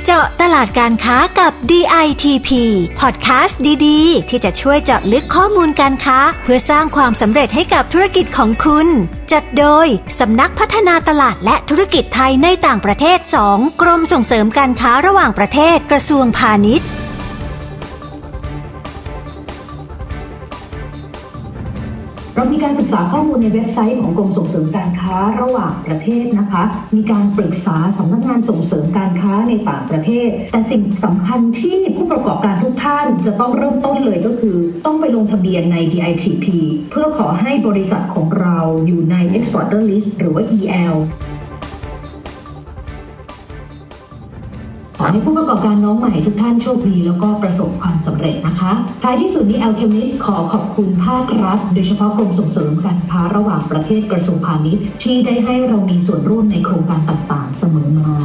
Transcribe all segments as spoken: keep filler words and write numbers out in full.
เจาะตลาดการค้ากับ ดี ไอ ที พี พอดแคสต์ดีๆที่จะช่วยเจาะลึกข้อมูลการค้าเพื่อสร้างความสำเร็จให้กับธุรกิจของคุณจัดโดยสำนักพัฒนาตลาดและธุรกิจไทยในต่างประเทศสองกรมส่งเสริมการค้าระหว่างประเทศกระทรวงพาณิชย์เรามีการศึกษาข้อมูลในเว็บไซต์ของกรมส่งเสริมการค้าระหว่างประเทศนะคะมีการปรึกษาสำนักงานส่งเสริมการค้าในต่างประเทศแต่สิ่งสำคัญที่ผู้ประกอบการทุกท่านจะต้องเริ่มต้นเลยก็คือต้องไปลงทะเบียนใน ดี ไอ ที พี เพื่อขอให้บริษัทของเราอยู่ใน Exporter List หรือว่า อี แอลขอให้ผู้ประกอบการน้องใหม่ทุกท่านโชคดีแล้วก็ประสบความสำเร็จนะคะท้ายที่สุดนี้ Alchemist ขอขอบคุณภาครัฐโดยเฉพาะกรมส่งเสริมการค้าระหว่างประเทศกระทรวงพาณิชย์ที่ได้ให้เรามีส่วนร่วมในโครงการต่างๆเสมอมา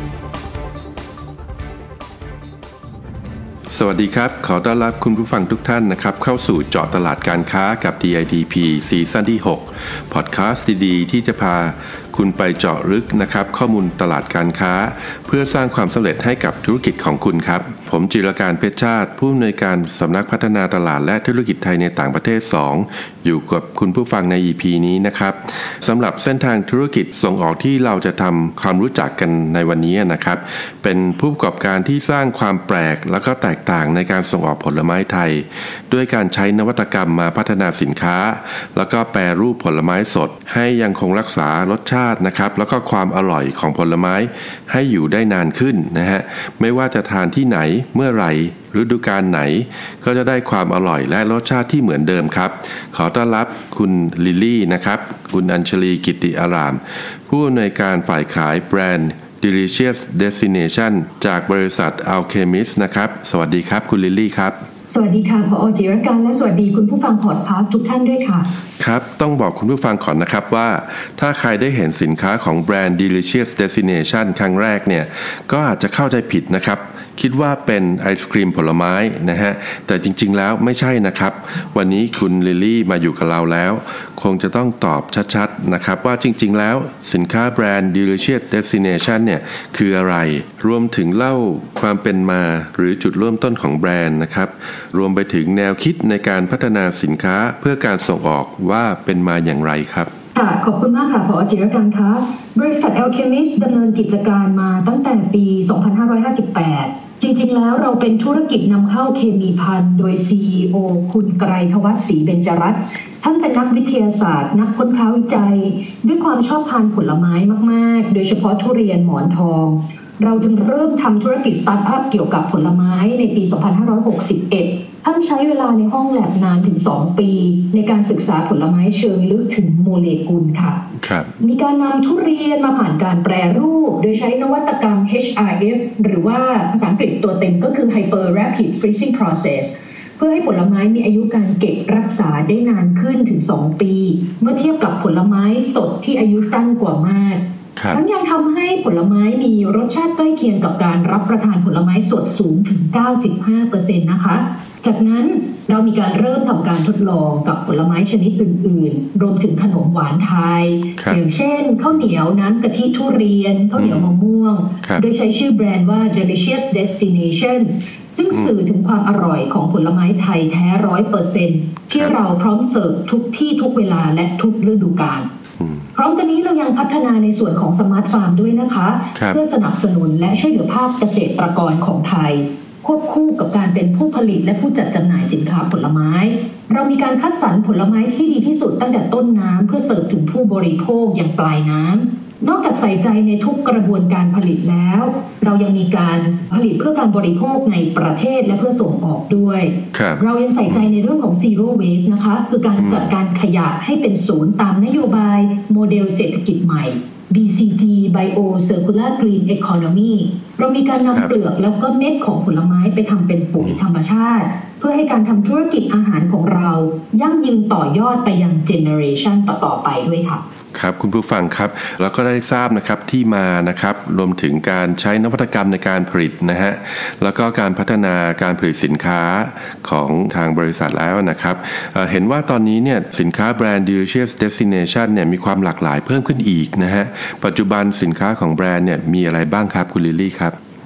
สวัสดีครับขอต้อนรับคุณผู้ฟังทุกท่านนะครับเข้าสู่เจาะตลาดการค้ากับ ดี ไอ ที พี ซีซั่นที่หกพอดคาสต์ดีๆที่จะพาคุณไปเจาะลึกนะครับข้อมูลตลาดการค้าเพื่อสร้างความสำเร็จให้กับธุรกิจของคุณครับผมจิรการเพชรชาติผู้อำนวยการสำนักพัฒนาตลาดและธุรกิจไทยในต่างประเทศสองอยู่กับคุณผู้ฟังใน อี พี นี้นะครับสำหรับเส้นทางธุรกิจส่งออกที่เราจะทำความรู้จักกันในวันนี้นะครับเป็นผู้ประกอบการที่สร้างความแปลกแล้วก็แตกต่างในการส่งออกผลไม้ไทยด้วยการใช้นวัตกรรมมาพัฒนาสินค้าแล้วก็แปรรูปผลไม้สดให้ยังคงรักษารสชาตินะครับแล้วก็ความอร่อยของผลไม้ให้อยู่ได้นานขึ้นนะฮะไม่ว่าจะทานที่ไหนเมื่อไหร่ฤดูกาลไหนก็จะได้ความอร่อยและรสชาติที่เหมือนเดิมครับขอต้อนรับคุณลิลลี่นะครับคุณอัญชลีกิติอารามผู้อำนวยการฝ่ายขายแบรนด์ Delicious Destination จากบริษัท Alchemist นะครับสวัสดีครับคุณลิลลี่ครับสวัสดีค่ะผอ.จิรการและสวัสดีคุณผู้ฟังพอดคาสต์ทุกท่านด้วยค่ะครับต้องบอกคุณผู้ฟังก่อนนะครับว่าถ้าใครได้เห็นสินค้าของแบรนด์ Delicious Destination ครั้งแรกเนี่ยก็อาจจะเข้าใจผิดนะครับคิดว่าเป็นไอศกรีมผลไม้นะฮะแต่จริงๆแล้วไม่ใช่นะครับวันนี้คุณลิลลี่มาอยู่กับเราแล้วคงจะต้องตอบชัดๆนะครับว่าจริงๆแล้วสินค้าแบรนด์ Delicious Destination เนี่ยคืออะไรรวมถึงเล่าความเป็นมาหรือจุดเริ่มต้นของแบรนด์นะครับรวมไปถึงแนวคิดในการพัฒนาสินค้าเพื่อการส่งออกว่าเป็นมาอย่างไรครับค่ะขอบคุณมากค่ะผอ.จิรการคะบริษัท Alchemist ดำเนินกิจการมาตั้งแต่ปี สองพันห้าร้อยห้าสิบแปดจริงๆแล้วเราเป็นธุรกิจนำเข้าเคมีภัณฑ์โดย ซี อี โอ คุณไกรธวัฒน์ศรีเบญจรัตน์ท่านเป็นนักวิทยาศาสตร์นักค้นคว้าวิจัยด้วยความชอบทานผลไม้มากๆโดยเฉพาะทุเรียนหมอนทองเราจึงเริ่มทำธุรกิจสตาร์ทอัพเกี่ยวกับผลไม้ในปี สองพันห้าร้อยหกสิบเอ็ดท่านใช้เวลาในห้องแลบนานถึงสองปีในการศึกษาผลไม้เชิงลึกถึงโมเลกุลค่ะครับมีการนำทุเรียนมาผ่านการแปรรูปโดยใช้นวัตกรรม เอช อาร์ เอฟ หรือว่าภาษาอังกฤษตัวเต็มก็คือ Hyper Rapid Freezing Process เพื่อให้ผลไม้มีอายุการเก็บรักษาได้นานขึ้นถึงสองปีเมื่อเทียบกับผลไม้สดที่อายุสั้นกว่ามากทั้งยังทำให้ผลไม้มีรสชาติใกล้เคียงกับการรับประทานผลไม้สดสูงถึง เก้าสิบห้าเปอร์เซ็นต์ นะคะจากนั้นเรามีการเริ่มทำการทดลองกับผลไม้ชนิดอื่นๆรวมถึงขนมหวานไทยอย่างเช่นข้าวเหนียวน้ำกะทิทุเรียนข้าวเหนียวมะม่วงโดยใช้ชื่อแบรนด์ว่า Delicious Destination ซึ่งสื่อถึงความอร่อยของผลไม้ไทยแท้ ร้อยเปอร์เซ็นต์ ที่เราพร้อมเสิร์ฟทุกที่ทุกเวลาและทุกฤดูกาลพร้อมกันนี้เรายังพัฒนาในส่วนของสมาร์ทฟาร์มด้วยนะคะเพื่อสนับสนุนและช่วยเหลือภาคเกษตรกรของไทยควบคู่กับการเป็นผู้ผลิตและผู้จัดจำหน่ายสินค้าผลไม้เรามีการคัดสรรผลไม้ที่ดีที่สุดตั้งแต่ต้นน้ำเพื่อเสิร์ฟถึงผู้บริโภคอย่างปลายน้ำนอกจากใส่ใจในทุกกระบวนการผลิตแล้วเรายังมีการผลิตเพื่อการบริโภคในประเทศและเพื่อส่งออกด้วยเรายังใส่ใจในเรื่องของ Zero Waste นะคะคือการจัดการขยะให้เป็นศูนย์ตามนโยบายโมเดลเศรษฐกิจใหม่ บี ซี จี Bio Circular Green Economy เรามีการนำเปลือกแล้วก็เม็ดของผลไม้ไปทำเป็นปุ๋ยธรรมชาติเพื่อให้การทำธุรกิจอาหารของเรายั่งยืนต่อยอดไปยังเจเนอเรชันต่อๆไปด้วยค่ะครับคุณผู้ฟังครับเราก็ได้ทราบนะครับที่มานะครับรวมถึงการใช้นวัตกรรมในการผลิตนะฮะแล้วก็การพัฒนาการผลิตสินค้าของทางบริษัทแล้วนะครับ เอ่อ เห็นว่าตอนนี้เนี่ยสินค้าแบรนด์ Delicious Destination เนี่ยมีความหลากหลายเพิ่มขึ้นอีกนะฮะปัจจุบันสินค้าของแบรนด์เนี่ยมีอะไรบ้างครับคุณลิลลี่ครับ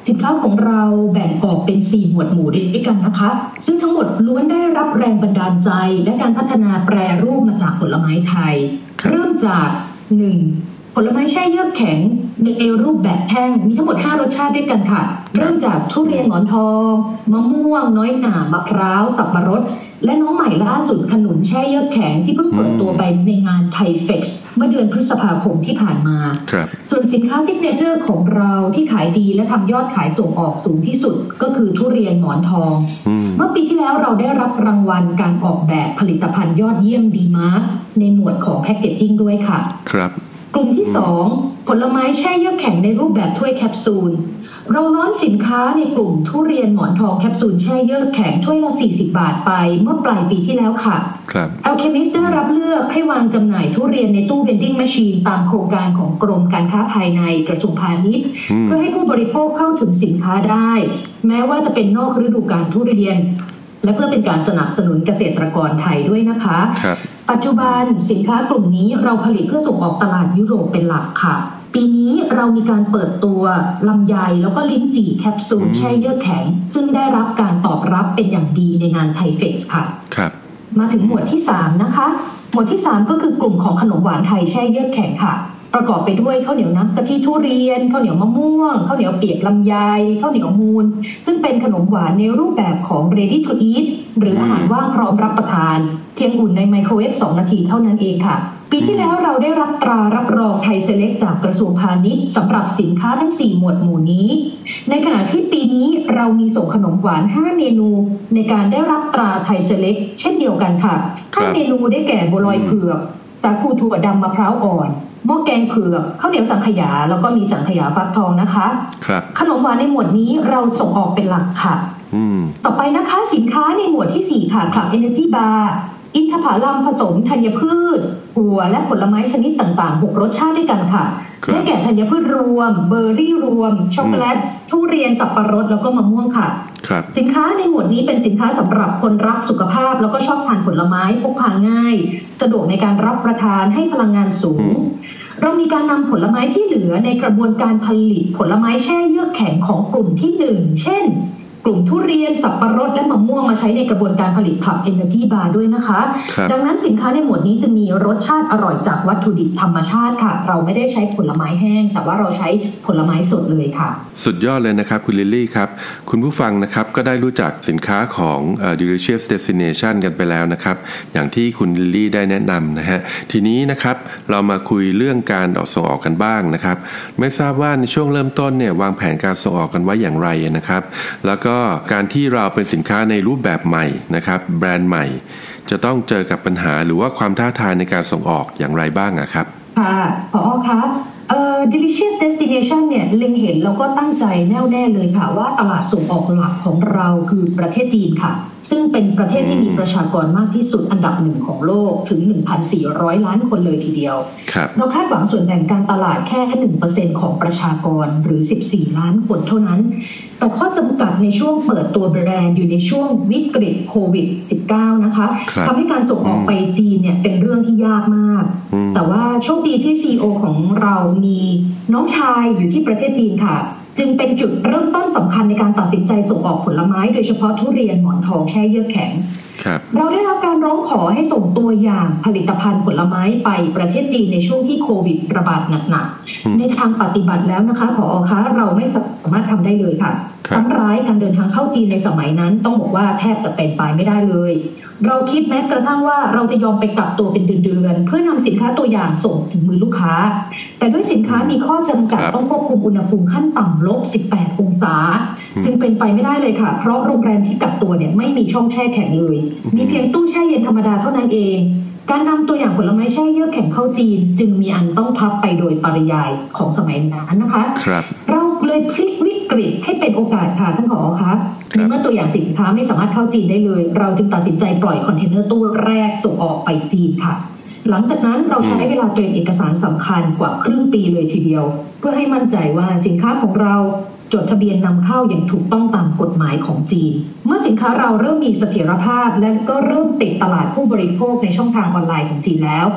สินค้าของเราแบ่งออกเป็นสี่หมวดหมู่ด้วยกันนะคะซึ่งทั้งหมดล้วนได้รับแรงบันดาลใจและการพัฒนาแปรรูปมาจากผลไม้ไทยเริ่มจากหนึ่งผลไม้แช่เยือกแข็งในรูปแบบแท่งมีทั้งหมดห้ารสชาติด้วยกันค่ะเริ่มจากทุเรียนหมอนทองมะม่วงน้อยหน่ามะพร้าวสับปะรดและน้องใหม่ล่าสุดขนุนแช่เยือกแข็งที่เพิ่งเปิดตัวไปในงานไทยเฟกซ์เมื่อเดือนพฤษภาคมที่ผ่านมาส่วนสินค้าซิกเนเจอร์ของเราที่ขายดีและทำยอดขายส่งออกสูงที่สุดก็คือทุเรียนหมอนทองเมื่อปีที่แล้วเราได้รับรางวัลการออกแบบผลิตภัณฑ์ยอดเยี่ยมดีมาร์คในหมวดของแพคเกจจิ้งด้วยค่ะครับกลุ่มที่สองผลไม้แช่เยือกแข็งในรูปแบบถ้วยแคปซูลเราล้อนสินค้าในกลุ่มทุเรียนหมอนทองแคปซูลแช่เยือกแข็งถ้วยละสี่สิบบาทไปเมื่อปลายปีที่แล้วค่ะครับ Alchemist ได้รับเลือกให้วางจำหน่ายทุเรียนในตู้ vending machine ตามโครงการของกรมการค้าภายในกระทรวงพาณิชย์เพื่อให้ผู้บริโภคเข้าถึงสินค้าได้แม้ว่าจะเป็นนอกฤดูกาลทุเรียนและเพื่อเป็นการสนับสนุนเกษตรกรไทยด้วยนะคะปัจจุบันสินค้ากลุ่มนี้เราผลิตเพื่อส่งออกตลาดยุโรปเป็นหลักค่ะปีนี้เรามีการเปิดตัวลำไยแล้วก็ลิ้นจี่แคปซูลแช่เยือกแข็งซึ่งได้รับการตอบรับเป็นอย่างดีในงานไทยเฟกซ์ค่ะครับมาถึงหมวดที่สามนะคะหมวดที่สามก็คือกลุ่มของขนมหวานไทยแช่เยือกแข็งค่ะประกอบไปด้วยข้าวเหนียวน้ำกะทิทุเรียนข้าวเหนียวมะม่วงข้าวเหนียวเปียกลำไยข้าวเหนียวมูนซึ่งเป็นขนมหวานในรูปแบบของ ready to eat หรืออาหารว่างพร้อมรับประทานเพียงอุ่นในไมโครเวฟสองนาทีเท่านั้นเองค่ะปีที่แล้วเราได้รับตรารับรองไทยเซเล็กจากกระทรวงพาณิชย์สำหรับสินค้าทั้งสี่หมวดหมู่นี้ในขณะที่ปีนี้เรามีส่งขนมหวานห้าเมนูในการได้รับตราไทยเซเล็กเช่นเดียวกันค่ะห้าเมนูได้แก่บัวลอยเผือกสาคูถั่วดำมะพร้าวอ่อนหม้อแกงเผือกข้าวเหนียวสังขยาแล้วก็มีสังขยาฟักทองนะคะครับขนมหวานในหมวดนี้เราส่งออกเป็นหลักค่ะต่อไปนะคะสินค้าในหมวดที่สี่ค่ะClub Energy Bar อินทผลัมผสมธัญพืชถั่วและผลไม้ชนิดต่างๆหกรสชาติด้วยกันค่ะได้แก่ธัญพืชรวมเบอร์รี่รวมช็อกโกแลตทุเรียนสับปะรดแล้วก็มะม่วงค่ะสินค้าในหมวดนี้เป็นสินค้าสำหรับคนรักสุขภาพแล้วก็ชอบทานผลไม้พกพาง่ายสะดวกในการรับประทานให้พลังงานสูงเรามีการนำผลไม้ที่เหลือในกระบวนการผลิตผลไม้แช่เยือกแข็งของกลุ่มที่หนึ่งเช่นกลุ่มทุเรียนสับปะรดและมะม่วงมาใช้ในกระบวนการผลิต Club Energy Bar ด้วยนะคะดังนั้นสินค้าในหมวดนี้จะมีรสชาติอร่อยจากวัตถุดิบธรรมชาติค่ะเราไม่ได้ใช้ผลไม้แห้งแต่ว่าเราใช้ผลไม้สดเลยค่ะสุดยอดเลยนะครับคุณลิลลี่ครับคุณผู้ฟังนะครับก็ได้รู้จักสินค้าของ uh, Delicious Destination กันไปแล้วนะครับอย่างที่คุณลิลลี่ได้แนะนำนะฮะทีนี้นะครับเรามาคุยเรื่องการออกส่งออกกันบ้างนะครับไม่ทราบว่าในช่วงเริ่มต้นเนี่ยวางแผนการส่งออกกันไว้อย่างไรนะครับแล้วก็ก็การที่เราเป็นสินค้าในรูปแบบใหม่นะครับแบรนด์ใหม่จะต้องเจอกับปัญหาหรือว่าความท้าทายในการส่งออกอย่างไรบ้างอะครับค่ะผอ.คะเอ่อ Delicious Destination เนี่ยเล็งเห็นแล้วก็ตั้งใจแน่วแน่เลยค่ะว่าตลาดส่งออกหลักของเราคือประเทศจีนค่ะซึ่งเป็นประเทศที่มีประชากรมากที่สุดอันดับหนึ่งของโลกถึง หนึ่งพันสี่ร้อย ล้านคนเลยทีเดียวเราคาดหวังส่วนแบ่งการตลาดแค่ หนึ่งเปอร์เซ็นต์ ของประชากรหรือสิบสี่ล้านคนเท่านั้นแต่ข้อจำกัดในช่วงเปิดตัวแบรนด์อยู่ในช่วงวิกฤตโควิด สิบเก้า นะคะทำให้การส่งออกไปจีนเนี่ยเป็นเรื่องที่ยากมากแต่ว่าโชคดีที่ ซี อี โอ ของเรามีน้องชายอยู่ที่ประเทศจีนค่ะจึงเป็นจุดเริ่มต้นสำคัญในการตัดสินใจส่งออกผลไม้โดยเฉพาะทุเรียนหมอนทองแช่เยือกแข็งเราได้รับการร้องขอให้ส่งตัวอย่างผลิตภัณฑ์ผลไม้ไปประเทศจีนในช่วงที่โควิดระบาดหนักๆในทางปฏิบัติแล้วนะคะผอ.คะเราไม่สามารถทำได้เลยค่ะซ้ำร้ายการเดินทางเข้าจีนในสมัยนั้นต้องบอกว่าแทบจะเป็นไปไม่ได้เลยเราคิดแม้กระทั่งว่าเราจะยอมไปกักตัวเป็นเดือนๆเพื่อนำสินค้าตัวอย่างส่งถึงมือลูกค้าแต่ด้วยสินค้ามีข้อจำกัดต้องควบคุมอุณหภูมิขั้นต่ำลบสิบแปดองศาจึงเป็นไปไม่ได้เลยค่ะเพราะโรงแรมที่กักตัวเนี่ยไม่มีช่องแช่แข็งเลยมีเพียงตู้แช่เย็นธรรมดาเท่านั้นเองการนำตัวอย่างผลไม้แช่เยือกแข็งเข้าจีนจึงมีอันต้องพับไปโดยปริยายของสมัยนั้นนะคะเราเลยพลิกวิกฤตให้เป็นโอกาสค่ะท่านผอ.คะในเมื่อตัวอย่างสินค้าไม่สามารถเข้าจีนได้เลยเราจึงตัดสินใจปล่อยคอนเทนเนอร์ตู้แรกส่งออกไปจีนค่ะหลังจากนั้นเราใช้เวลาเตรียมเอกสารสำคัญกว่าครึ่งปีเลยทีเดียวเพื่อให้มั่นใจว่าสินค้าของเราจดทะเบียนนำเข้าอย่างถูกต้องตามกฎหมายของจีนเมื่อสินค้าเราเริ่มมีเสถียรภาพและก็เริ่มติดตลาดผู้บริโภคในช่องทางออนไลน์ของจีนแล้ว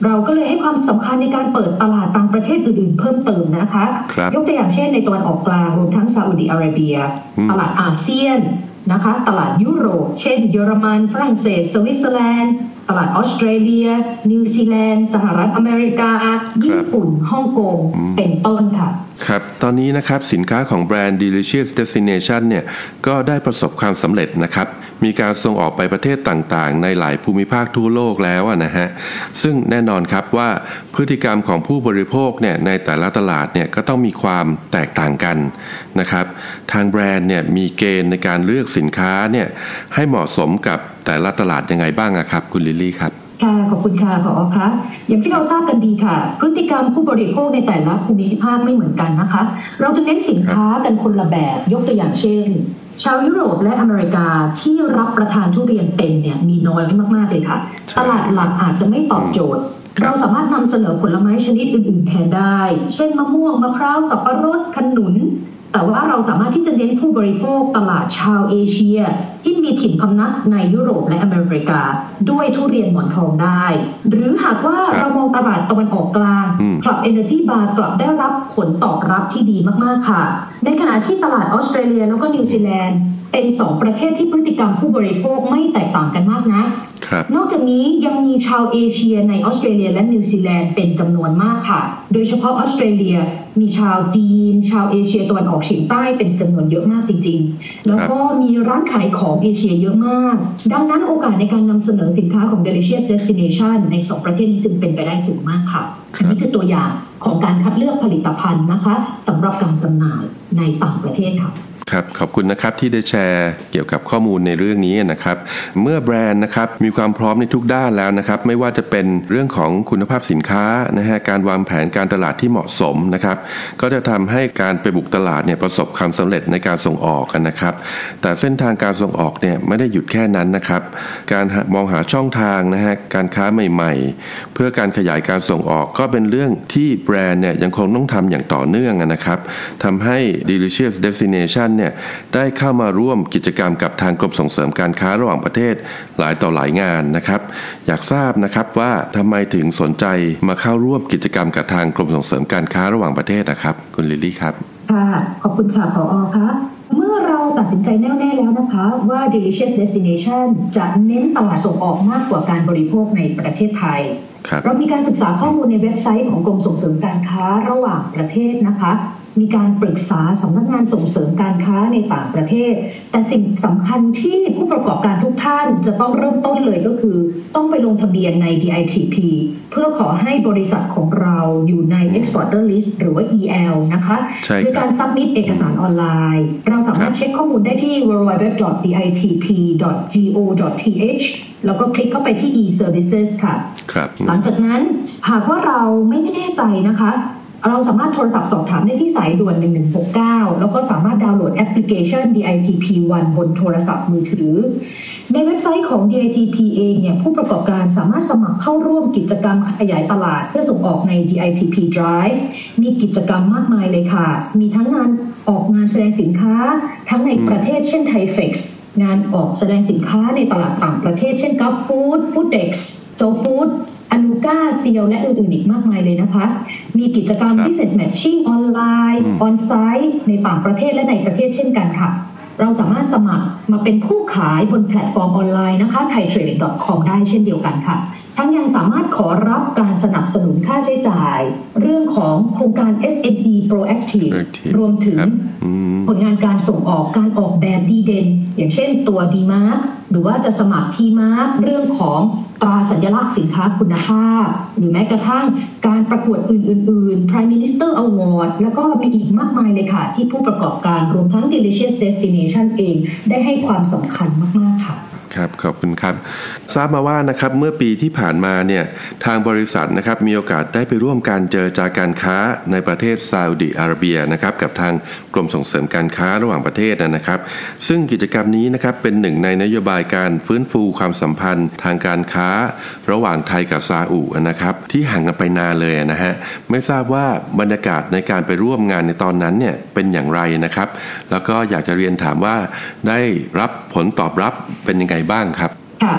เราก็เลยให้ความสำคัญในการเปิดตลาดต่างประเทศอื่นๆเพิ่มเติมนะคะยกตัวอย่างเช่นในตะวันออกกลางรวมทั้งซาอุดิอาระเบียตลาดอาเซียนนะคะตลาดยุโรปเช่นเยอรมันฝรั่งเศสสวิตเซอร์แลนด์ตลาดออสเตรเลียนิวซีแลนด์สหรัฐอเมริกาญี่ปุ่นฮ่องกงเป็นต้นค่ะครับตอนนี้นะครับสินค้าของแบรนด์ Delicious Destination เนี่ยก็ได้ประสบความสำเร็จนะครับมีการส่งออกไปประเทศต่างๆในหลายภูมิภาคทั่วโลกแล้วนะฮะซึ่งแน่นอนครับว่าพฤติกรรมของผู้บริโภคเนี่ยในแต่ละตลาดเนี่ยก็ต้องมีความแตกต่างกันนะครับทางแบรนด์เนี่ยมีเกณฑ์ในการเลือกสินค้าเนี่ยให้เหมาะสมกับแต่ละตลาดยังไงบ้างครับคุณลิลลี่ครับค่ะขอบคุณค่ะผอ.คะอย่างที่เราทราบกันดีค่ะพฤติกรรมผู้บริโภคในแต่ละภูมิภาคไม่เหมือนกันนะคะเราจะเน้นสินค้ากันคนละแบบยกตัวอย่างเช่นชาวยุโรปและอเมริกาที่รับประทานทุเรียนเป็นเนี่ยมีน้อยมากๆเลยค่ะตลาดหลักอาจจะไม่ตอบโจทย์เราสามารถนำเสนอผลไม้ชนิดอื่นๆแทนได้เช่นมะม่วงมะพร้าวสับปะรดขนุนแต่ว่าเราสามารถที่จะเน้นผู้บริโภคตลาดชาวเอเชียที่มีถิ่นพำนักในยุโรปและอเมริกาด้วยทุเรียนหมอนทองได้หรือหากว่าเรามองตลาดตะวันออกกลางคลับ Energy Bar กลับได้รับผลตอบรับที่ดีมากๆค่ะในขณะที่ตลาดออสเตรเลียแล้วก็นิวซีแลนด์เป็นสองประเทศที่พฤติกรรมผู้บริโภคไม่แตกต่างกันมากนะนอกจากนี้ยังมีชาวเอเชียในออสเตรเลียและนิวซีแลนด์เป็นจำนวนมากค่ะโดยเฉพาะออสเตรเลียมีชาวจีนชาวเอเชียตะวันออกเฉียงใต้เป็นจำนวนเยอะมากจริงๆแล้วก็มีร้านขายของเอเชียเยอะมากดังนั้นโอกาสในการนำเสนอสินค้าของ Delicious Destination ในสองประเทศนี้จึงเป็นไปได้สูงมากค่ะอันนี้คือตัวอย่างของการคัดเลือกผลิตภัณฑ์นะคะสำหรับการจำหน่ายในต่างประเทศค่ะครับขอบคุณนะครับที่ได้แชร์เกี่ยวกับข้อมูลในเรื่องนี้นะครับเมื่อแบรนด์นะครับมีความพร้อมในทุกด้านแล้วนะครับไม่ว่าจะเป็นเรื่องของคุณภาพสินค้านะฮะการวางแผนการตลาดที่เหมาะสมนะครับก็จะทำให้การไปบุกตลาดเนี่ยประสบความสำเร็จในการส่งออกกันนะครับแต่เส้นทางการส่งออกเนี่ยไม่ได้หยุดแค่นั้นนะครับการมองหาช่องทางนะฮะการค้าใหม่ๆเพื่อการขยายการส่งออกก็เป็นเรื่องที่แบรนด์เนี่ยยังคงต้องทำอย่างต่อเนื่องนะครับทำให้ Delicious Destinationเนี่ยได้เข้ามาร่วมกิจกรรมกับทางกรมส่งเสริมการค้าระหว่างประเทศหลายต่อหลายงานนะครับอยากทราบนะครับว่าทำไมถึงสนใจมาเข้าร่วมกิจกรรมกับทางกรมส่งเสริมการค้าระหว่างประเทศนะครับคุณลิลลี่ครับค่ะขอบคุณค่ะผอ.คะเมื่อเราตัดสินใจแน่วแน่แล้วนะคะว่า Delicious Destination จะเน้นตลาดส่งออกมากกว่าการบริโภคในประเทศไทยเรามีการศึกษาข้อมูลในเว็บไซต์ของกรมส่งเสริมการค้าระหว่างประเทศนะคะมีการปรึกษาสำนักงานส่งเสริมการค้าในต่างประเทศแต่สิ่งสำคัญที่ผู้ประกอบการทุกท่านจะต้องเริ่มต้นเลยก็คือต้องไปลงทะเบียนใน ดี ไอ ที พี เพื่อขอให้บริษัทของเราอยู่ใน Exporter List หรือว่า อี แอล นะคะด้วยการ submit เอกสารออนไลน์เราสามารถเช็คข้อมูลได้ที่ ดับเบิลยู ดับเบิลยู ดับเบิลยู ดอท ดี ไอ ที พี ดอท จี โอ ดอท ที เอช แล้วก็คลิกเข้าไปที่ e-services ค่ะหลังจากนั้นหากว่าเราไม่แน่ใจนะคะเราสามารถโทรศัพท์สอบถามได้ที่สายด่วนหนึ่งหนึ่งหกเก้าแล้วก็สามารถดาวน์โหลดแอปพลิเคชัน ดี ไอ ที พี วัน บนโทรศัพท์มือถือในเว็บไซต์ของ ดี ไอ ที พี เองเนี่ยผู้ประกอบการสามารถสมัครเข้าร่วมกิจกรรมขยายตลาดเพื่อส่งออกใน ดี ไอ ที พี Drive มีกิจกรรมมากมายเลยค่ะมีทั้งงานออกงานแสดงสินค้าทั้งในประเทศเช่น Thai-Fex งานออกแสดงสินค้าในตลาดต่างประเทศเช่น Gulf Food Foodex Joe Foodอนูก้าเซียวและอื่นๆอีกมากมายเลยนะคะมีกิจกรรม Business Matching ออนไลน์ออนไซต์ในต่างประเทศและในประเทศเช่นกันค่ะเราสามารถสมัครมาเป็นผู้ขายบนแพลตฟอร์มออนไลน์นะคะ ไทยเทรด ดอท คอม ได้เช่นเดียวกันค่ะทั้งยังสามารถขอรับการสนับสนุนค่าใช้จ่ายเรื่องของโครงการ เอส เอ็ม อี Proactive รวมถึงผลงานการส่งออกการออกแบบดีเด่นอย่างเช่นตัว ดี มาร์ค หรือว่าจะสมัคร ที มาร์ค เรื่องของตราสัญลักษณ์สินค้าคุณภาพหรือแม้กระทั่งการประกวดอื่นๆ Prime Minister Award แล้วก็มีอีกมากมายเลยค่ะที่ผู้ประกอบการรวมทั้ง Delicious Destination เองได้ให้ความสำคัญมากๆค่ะครับขอบคุณครับทราบมาว่านะครับเมื่อปีที่ผ่านมาเนี่ยทางบริษัทนะครับมีโอกาสได้ไปร่วมการเจรจาการค้าในประเทศซาอุดิอาระเบียนะครับกับทางกรมส่งเสริมการค้าระหว่างประเทศนะครับซึ่งกิจกรรมนี้นะครับเป็นหนึ่งในนโยบายการฟื้นฟูความสัมพันธ์ทางการค้าระหว่างไทยกับซาอุนะครับที่ห่างกันไปนานเลยนะฮะไม่ทราบว่าบรรยากาศในการไปร่วมงานในตอนนั้นเนี่ยเป็นอย่างไรนะครับแล้วก็อยากจะเรียนถามว่าได้รับผลตอบรับเป็นยังไงบ้างครับค่ะ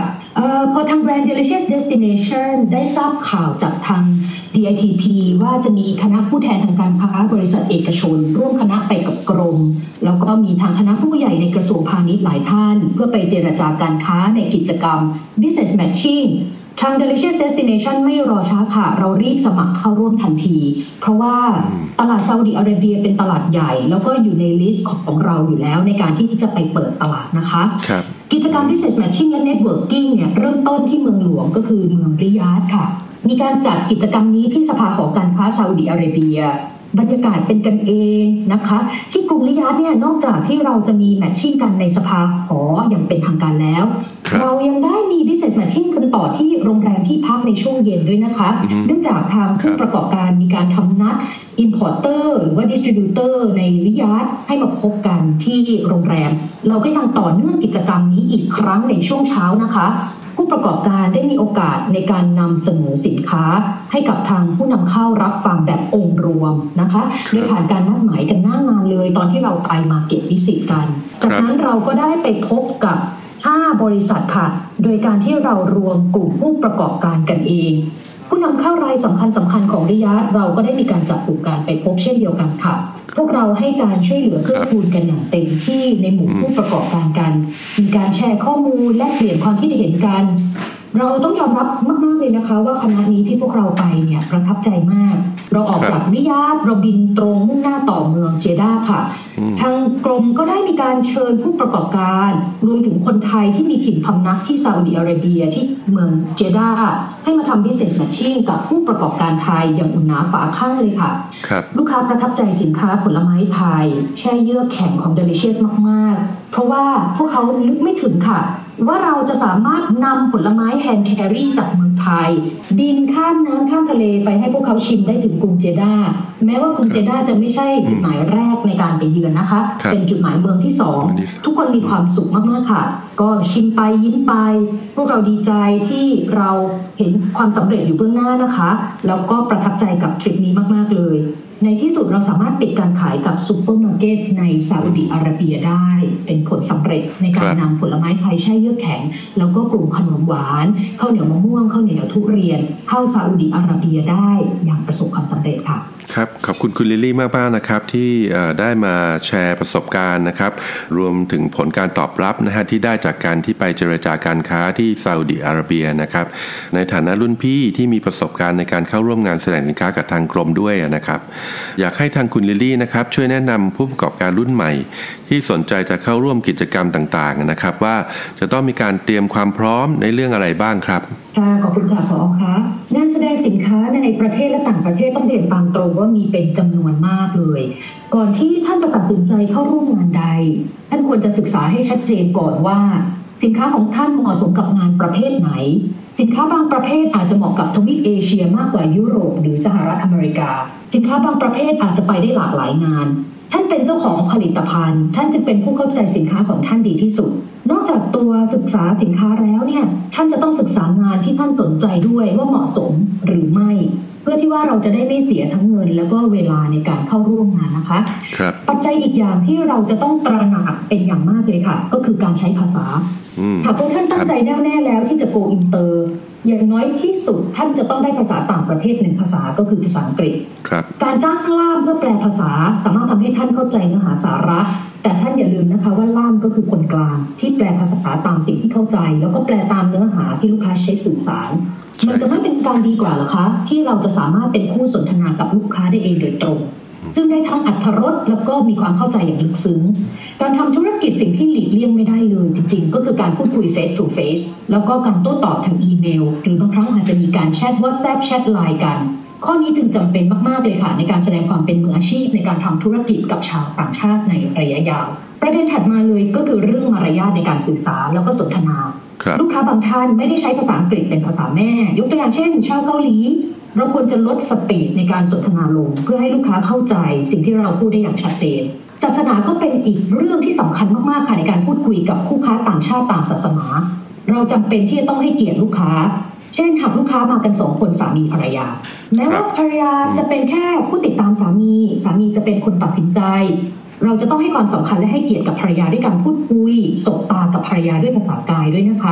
เอ่อพอทางแบรนด์ Delicious Destination ได้ทราบข่าวจากทาง ดี ไอ ที พี ว่าจะมีคณะผู้แทนทางการค้าบริษัทเอกชนร่วมคณะไปกับกรมแล้วก็มีทางคณะผู้ใหญ่ในกระทรวงพาณิชย์หลายท่านเพื่อไปเจรจาการค้าในกิจกรรม Business Matching ทาง Delicious Destination ไม่รอช้าค่ะเรารีบสมัครเข้าร่วมทันทีเพราะว่าตลาดซาอุดิอาระเบียเป็นตลาดใหญ่แล้วก็อยู่ในลิสต์ของเราอยู่แล้วในการที่จะไปเปิดตลาดนะคะครับกิจกรรม Business Matching และ Networking เนี่ยเริ่มต้นที่เมืองหลวงก็คือเมืองริยาดค่ะมีการจัดกิจกรรมนี้ที่สภาหอการค้าซาอุดิอาระเบียบรรยากาศเป็นกันเองนะคะที่กรุงริยาดเนี่ยนอกจากที่เราจะมีแมทชิ่งกันในสภาหออย่างเป็นทางการแล้วเรายังได้มี Business Matching กันต่อที่โรงแรมที่พักในช่วงเย็นด้วยนะคะเนื่องจากทางผู้ประกอบการมีการทำนัด Importer หรือว่า Distributor ในริยาดให้มาพบกันที่โรงแรมเราก็ยังต่อเนื่องกิจกรรมนี้อีกครั้งในช่วงเช้านะคะผู้ประกอบการได้มีโอกาสในการนำเสนอสินค้าให้กับทางผู้นำเข้ารับฟังแบบองค์รวมนะคะโดยผ่านการนัดหมายกันหน้างานเลยตอนที่เราไปมาเก็ตวิสิตกันจากนั้นเราก็ได้ไปพบกับห้าบริษัทค่ะโดยการที่เรารวมกลุ่มผู้ประกอบการกันเองผู้นำเข้ารายสำคัญสำคัญของริยาดเราก็ได้มีการจัดกลุ่มการไปพบเช่นเดียวกันค่ะพวกเราให้การช่วยเหลือเกื้อกูลกันอย่างเต็มที่ในหมู่ผู้ประกอบการกันมีการแชร์ข้อมูลและเปลี่ยนความคิดเห็นกันเราต้องยอมรับมากๆเลยนะคะว่าคณะนี้ที่พวกเราไปเนี่ยประทับใจมากเราออกจากริยาดเราบินตรงมุ่งหน้าต่อเมืองเจด้าค่ะทางกรมก็ได้มีการเชิญผู้ประกอบการรวมถึงคนไทยที่มีถิ่นพำนักที่ซาอุดิอาระเบียที่เมืองเจด้าให้มาทำ Business Matching กับผู้ประกอบการไทยอย่างอุ่นหนาฝาข้างเลยค่ะลูกค้าประทับใจสินค้าผลไม้ไทยแช่เยือกแข็งของ Delicious มากๆเพราะว่าพวกเขานึกไม่ถึงค่ะว่าเราจะสามารถนำผลไม้แฮนด์แครี่จากเมืองไทยบินข้ามน้ำข้ามทะเลไปให้พวกเขาชิมได้ถึงกรุงเจด้าแม้ว่ากรุงเจด้าจะไม่ใช่จุดหมายแรกในการไปเยือนนะคะเป็นจุดหมายเมืองที่สองทุกคนมีความสุขมากๆค่ะก็ชิมไปยิ้มไปพวกเราดีใจที่เราเห็นความสำเร็จอยู่เบื้องหน้านะคะแล้วก็ประทับใจกับทริปนี้มากๆเลยในที่สุดเราสามารถปิดการขายกับซุปเปอร์มาร์เก็ตในซาอุดิอาระเบียได้เป็นผลสำเร็จในการนำผลไม้ไทยแช่เยือกแข็งแล้วก็กลุ่มขนมหวานข้าวเหนียวมะม่วงข้าวเหนียวทุเรียนเข้าซาอุดิอาระเบียได้อย่างประสบความสำเร็จค่ะครับขอบคุณคุณลิลลี่มากๆนะครับที่ได้มาแชร์ประสบการณ์นะครับรวมถึงผลการตอบรับนะฮะที่ได้จากการที่ไปเจรจาการค้าที่ซาอุดิอาระเบียนะครับในฐานะรุ่นพี่ที่มีประสบการณ์ในการเข้าร่วมงานแสดงสินค้ากับทางกรมด้วยนะครับอยากให้ทางคุณลิลลี่นะครับช่วยแนะนำผู้ประกอบการรุ่นใหม่ที่สนใจจะเข้าร่วมกิจกรรมต่างๆนะครับว่าจะต้องมีการเตรียมความพร้อมในเรื่องอะไรบ้างครับค่ะขอบคุณค่ะผอ.คะงานแสดงสินค้าในประเทศและต่างประเทศต้องเรียนตามตรงว่ามีเป็นจำนวนมากเลยก่อนที่ท่านจะตัดสินใจเข้าร่วมงานใดท่านควรจะศึกษาให้ชัดเจนก่อนว่าสินค้าของท่านเหมาะสมกับงานประเภทไหนสินค้าบางประเภทอาจจะเหมาะกับทวีปเอเชียมากกว่ายุโรปหรือสหรัฐอเมริกาสินค้าบางประเภทอาจจะไปได้หลากหลายงานท่านเป็นเจ้าของผลิตภัณฑ์ท่านจึงเป็นผู้เข้าใจสินค้าของท่านดีที่สุดนอกจากตัวศึกษาสินค้าแล้วเนี่ยท่านจะต้องศึกษางานที่ท่านสนใจด้วยว่าเหมาะสมหรือไม่เพื่อที่ว่าเราจะได้ไม่เสียทั้งเงินแล้วก็เวลาในการเข้าร่วมงานนะคะครับปัจจัยอีกอย่างที่เราจะต้องตระหนักเป็นอย่างมากเลยค่ะก็คือการใช้ภาษาหากพวกท่านตั้งใจแน่วแน่แล้วที่จะ go inter อย่างน้อยที่สุดท่านจะต้องได้ภาษาต่างประเทศหนึ่งภาษาก็คือภาษาอังกฤษการจ้างล่ามเพื่อแปลภาษาสามารถทำให้ท่านเข้าใจเนื้อหาสาระแต่ท่านอย่าลืมนะคะว่าล่ามก็คือคนกลางที่แปลภาษาตามสิ่งที่เข้าใจแล้วก็แปลตามเนื้อหาที่ลูกค้าใช้สื่อสารมันจะไม่เป็นการดีกว่าหรอคะที่เราจะสามารถเป็นคู่สนทนากับลูกค้าได้เองโดยตรงซึ่งได้ทั้งอรรถรสแล้วก็มีความเข้าใจอย่างลึกซึ้งการทำธุรกิจสิ่งที่หลีกเลี่ยงไม่ได้เลยจริงๆก็คือการพูดคุย face to face แล้วก็การโต้ตอบทางอีเมลหรือบางครั้งอาจจะมีการแชท WhatsApp แชท ไลน์ กันข้อนี้จึงจำเป็นมากๆเลยค่ะในการแสดงความเป็นมืออาชีพในการทำธุรกิจกับชาวต่างชาติในระยะยาวประเด็นถัดมาเลยก็คือเรื่องมารยาทในการสื่อสารแล้วก็สนทนาลูกค้าบางท่านไม่ได้ใช้ภาษาอังกฤษเป็นภาษาแม่ยกตัวอย่างเช่นชาวเกาหลีเราควรจะลดสปีดในการสนทนาลงเพื่อให้ลูกค้าเข้าใจสิ่งที่เราพูดได้อย่างชัดเจนศาสนาก็เป็นอีกเรื่องที่สำคัญมากๆค่ะในการพูดคุยกับคู่ค้าต่างชาติต่างศาสนาเราจำเป็นที่จะต้องให้เกียรติลูกค้าเช่นหากลูกค้ามากันสองคนสามีภรรยาแม้ว่าภรรยาจะเป็นแค่ผู้ติดตามสามีสามีจะเป็นคนตัดสินใจเราจะต้องให้ความสำคัญและให้เกียรติกับภรรยาด้วยการพูดคุยสบตากับภรรยาด้วยภาษากายด้วยนะคะ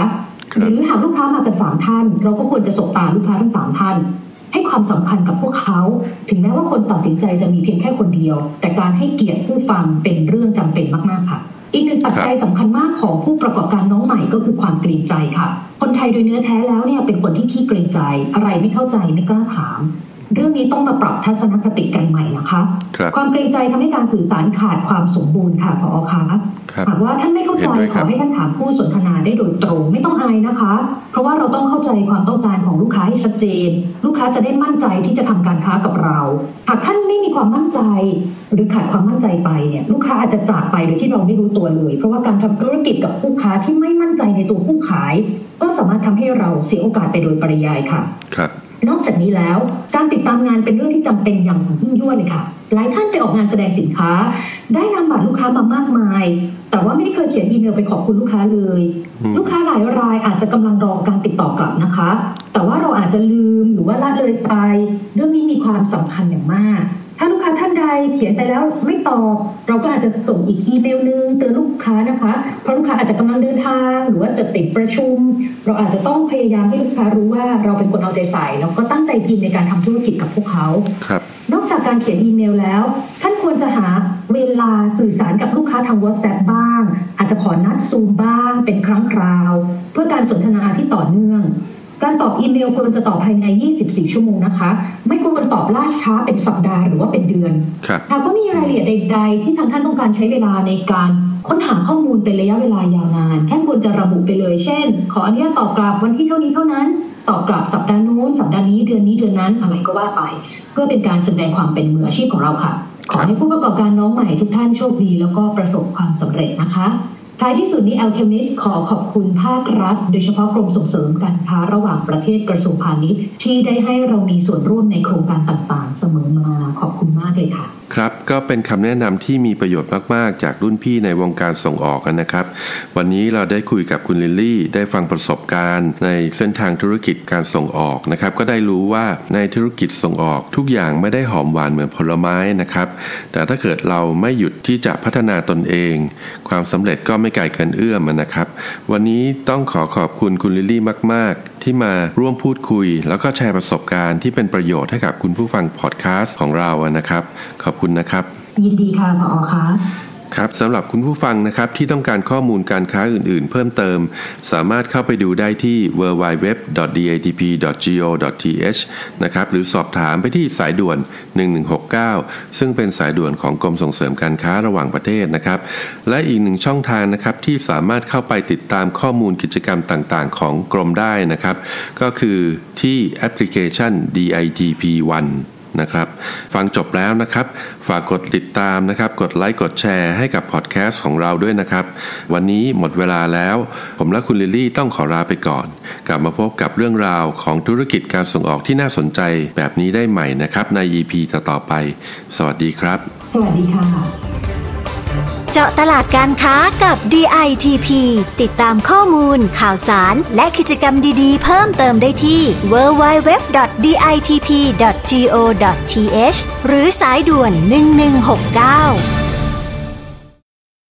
หรือหากลูกค้ามากันสามท่านเราก็ควรจะสบตาลูกค้าทั้งสามท่านให้ความสำคัญกับพวกเขาถึงแม้ว่าคนตัดสินใจจะมีเพียงแค่คนเดียวแต่การให้เกียรติผู้ฟังเป็นเรื่องจำเป็นมากๆค่ะอีกหนึ่งปัจจัยสำคัญมากของผู้ประกอบการน้องใหม่ก็คือความเกรงใจค่ะคนไทยโดยเนื้อแท้แล้วเนี่ยเป็นคนที่ขี้เกรงใจอะไรไม่เข้าใจไม่กล้าถามเรื่องนี้ต้องมาปรับทัศนคติกันใหม่นะคะความเกรงใจทำให้การสื่อสารขาดความสมบูรณ์ค่ะผอ.คะหากว่าท่านไม่เข้าใจขอให้ท่านถามผู้สนทนาได้โดยตรงไม่ต้องอายนะคะเพราะว่าเราต้องเข้าใจความต้องการของลูกค้าให้ชัดเจนลูกค้าจะได้มั่นใจที่จะทำการค้ากับเราหากท่านไม่มีความมั่นใจหรือขาดความมั่นใจไปเนี่ยลูกค้าอาจจะจากไปโดยที่เราไม่รู้ตัวเลยเพราะว่าการทำธุรกิจกับผู้ค้าที่ไม่มั่นใจในตัวผู้ขายก็สามารถทำให้เราเสียโอกาสไปโดยปริยายค่ะครับนอกจากนี้แล้วการติดตามงานเป็นเรื่องที่จำเป็นอย่างยิ่งยวดเลยค่ะหลายท่านไปออกงานแสดงสินค้าได้นำบัตรลูกค้ามามากมายแต่ว่าไม่ได้เคยเขียนอีเมลไปขอบคุณลูกค้าเลยลูกค้าหลายรายอาจจะกำลังรอการติดต่อกลับนะคะแต่ว่าเราอาจจะลืมหรือว่าละเลยไปเรื่องนี้มีความสำคัญอย่างมากถ้าลูกค้าท่านใดเขียนไปแล้วไม่ตอบเราก็อาจจะส่งอีกอีเมลนึงเตือนลูกค้านะคะเพราะลูกค้าอาจจะกำลังเดินทางหรือว่าจะติดประชุมเราอาจจะต้องพยายามให้ลูกค้ารู้ว่าเราเป็นคนเอาใจใส่แล้วก็ตั้งใจจริงในการทำธุรกิจกับพวกเขาครับนอกจากการเขียนอีเมลแล้วท่านควรจะหาเวลาสื่อสารกับลูกค้าทาง WhatsApp บ้างอาจจะขอนัดซูมบ้างเป็นครั้งคราวเพื่อการสนทนาที่ต่อเนื่องการตอบอีเมลควรจะตอบภายในยี่สิบสี่ชั่วโมงนะคะไม่ควรตอบล่าช้าเป็นสัปดาห์หรือว่าเป็นเดือนหากว่ามีรายละเอียดใดๆที่ทางท่านต้องการใช้เวลาในการค้นหาข้อมูลเป็นระยะเวลายาวนานท่านควรจะระบุไปเลยเช่นขออนุญาตตอบกลับวันที่เท่านี้เท่านั้นตอบกลับสัปดาห์นู้นสัปดาห์นี้เดือนนี้เดือนนั้นอะไรก็ว่าไปเพื่อเป็นการแสดงความเป็นมืออาชีพของเราค่ะขอให้ผู้ประกอบการน้องใหม่ทุกท่านโชคดีแล้วก็ประสบความสำเร็จนะคะท้ายที่สุดนี้ Alchemist ขอขอบคุณภาครัฐโดยเฉพาะกรมส่งเสริมการค้าระหว่างประเทศกระทรวงพาณิชย์ที่ได้ให้เรามีส่วนร่วมในโครงการต่างๆเสมอมาขอบคุณมากเลยค่ะครับก็เป็นคำแนะนำที่มีประโยชน์มากๆจากรุ่นพี่ในวงการส่งออกนะครับวันนี้เราได้คุยกับคุณลิลลี่ได้ฟังประสบการณ์ในเส้นทางธุรกิจการส่งออกนะครับก็ได้รู้ว่าในธุรกิจส่งออกทุกอย่างไม่ได้หอมหวานเหมือนผลไม้นะครับแต่ถ้าเกิดเราไม่หยุดที่จะพัฒนาตนเองความสำเร็จก็ไม่ไกลเกินเอื้อมนะครับวันนี้ต้องขอขอบคุณคุณลิลลี่มากๆที่มาร่วมพูดคุยแล้วก็แชร์ประสบการณ์ที่เป็นประโยชน์ให้กับคุณผู้ฟังพอดแคสต์ของเรานะครับขอบคุณนะครับยินดีค่ะผอ.คะครับสำหรับคุณผู้ฟังนะครับที่ต้องการข้อมูลการค้าอื่นๆเพิ่มเติมสามารถเข้าไปดูได้ที่ ดับเบิลยู ดับเบิลยู ดับเบิลยู ดอท ดี ไอ ที พี ดอท จี โอ ดอท ที เอช นะครับหรือสอบถามไปที่สายด่วนหนึ่งหนึ่งหกเก้าซึ่งเป็นสายด่วนของกรมส่งเสริมการค้าระหว่างประเทศนะครับและอีกหนึ่งช่องทางนะครับที่สามารถเข้าไปติดตามข้อมูลกิจกรรมต่างๆของกรมได้นะครับก็คือที่แอปพลิเคชัน ดี ไอ ที พี วันนะครับฟังจบแล้วนะครับฝากกดติดตามนะครับกดไลค์กดแชร์ให้กับพอดแคสต์ของเราด้วยนะครับวันนี้หมดเวลาแล้วผมและคุณลิลลี่ต้องขอลาไปก่อนกลับมาพบกับเรื่องราวของธุรกิจการส่งออกที่น่าสนใจแบบนี้ได้ใหม่นะครับใน อี พี ต่อๆไปสวัสดีครับสวัสดีค่ะเจาะตลาดการค้ากับ ดี ไอ ที พี ติดตามข้อมูลข่าวสารและกิจกรรมดีๆเพิ่มเติมได้ที่ ดับเบิลยู ดับเบิลยู ดับเบิลยู ดอท ดี ไอ ที พี ดอท จี โอ ดอท ที เอช หรือสายด่วนหนึ่งหนึ่งหกเก้า